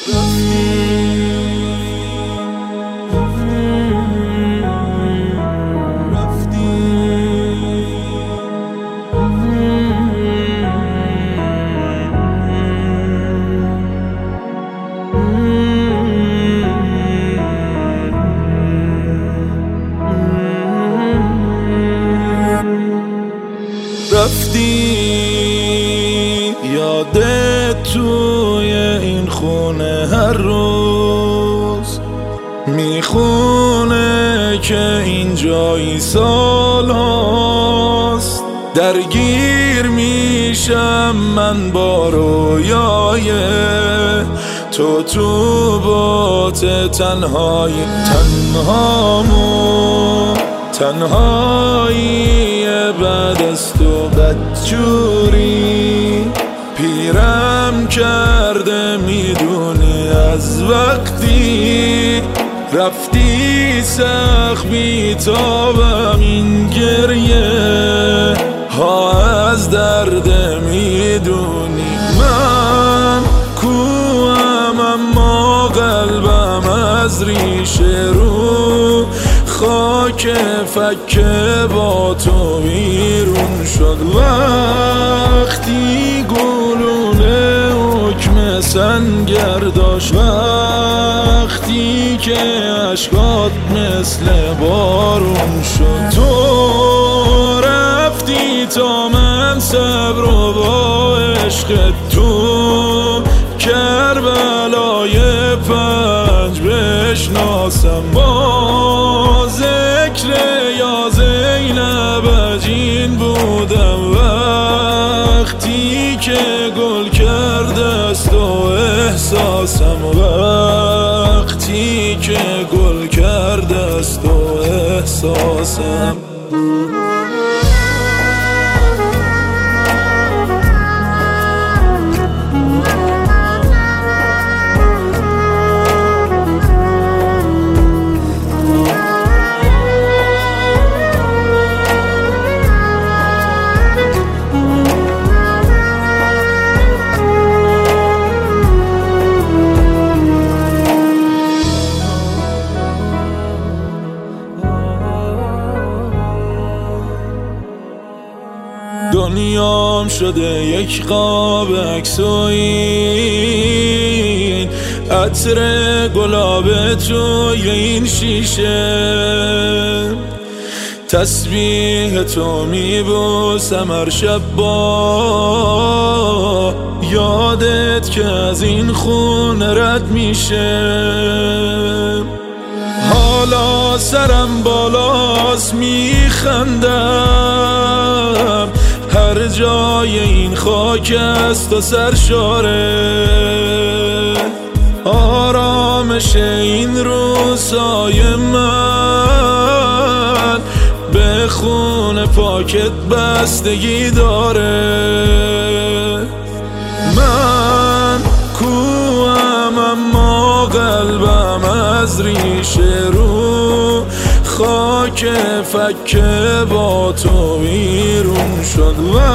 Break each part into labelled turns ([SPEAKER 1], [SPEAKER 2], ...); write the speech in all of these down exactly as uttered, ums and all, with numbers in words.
[SPEAKER 1] رفتی یادت توی این خونه هر روز میخونه که این جایی سال هاست درگیر میشم من با رویای تو تو بات تنهای تنهامو تنهایی بعد از تو بدجوری پیرم کرده میدونی از وقتی رفتی سخت بیتابم این گریه ها از درد میدونی من کوام اما قلبم از ریشه رو خاک فکه با تو بیرون شد وقتی گلوله حکم سنگر داشت وقتی که عشقات مثل بارون شد تو رفتی تا من صبر و با عشق تو کربلای پنج بشناسم با ذکر یا زینب اجین بودم وقتی که گل کرده است و احساسم وقتی که گل کرده است و احساسم دنیام شده یک قاب عکس و این عطر گلاب توی این شیشه تسبیح تو میبوسم هر شب با یادت که از این خون رد میشه حالا سرم بالاست میخندم هر جای این خاک است و سرشاره آرامش این روزای من به خون پاکت بستگی داره من کوام اما قلبم از ریشه رو خاک فکه با تو بیرون شد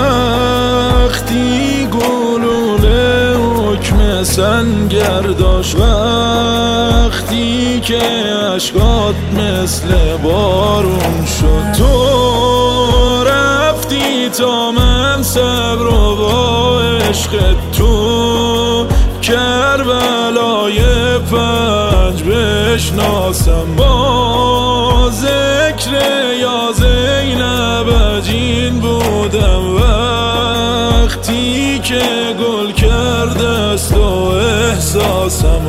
[SPEAKER 1] وقتی گلوله حکم سنگر داشت وقتی که عشقات مثل بارون شد تو رفتی تا من صبر و با عشق تو کربلای پنج بشناسم با ذکر یا زینب اجین بودم وقتی که گل کرده است و احساسم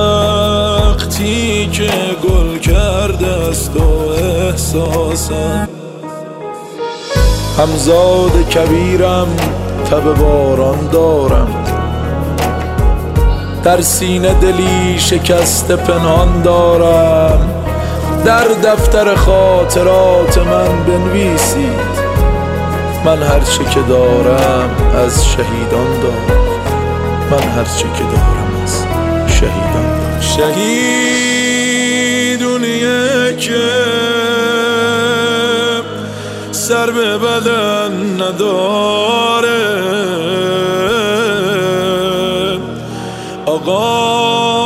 [SPEAKER 1] وقتی که گل کرده است و احساسم همزاد کبیرم تب باران دارم در سینه دلی شکسته پنهان دارم در دفتر خاطرات من بنویسید من هرچه که دارم از شهیدان دارم من هرچه که دارم از شهیدان دارم شهیدونیه که سر به بدن نداره آقا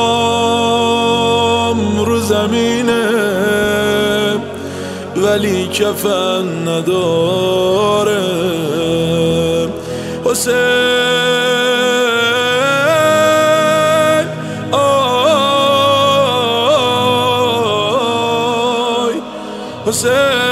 [SPEAKER 1] زمینه ولی کفن نداره. حسین آی حسین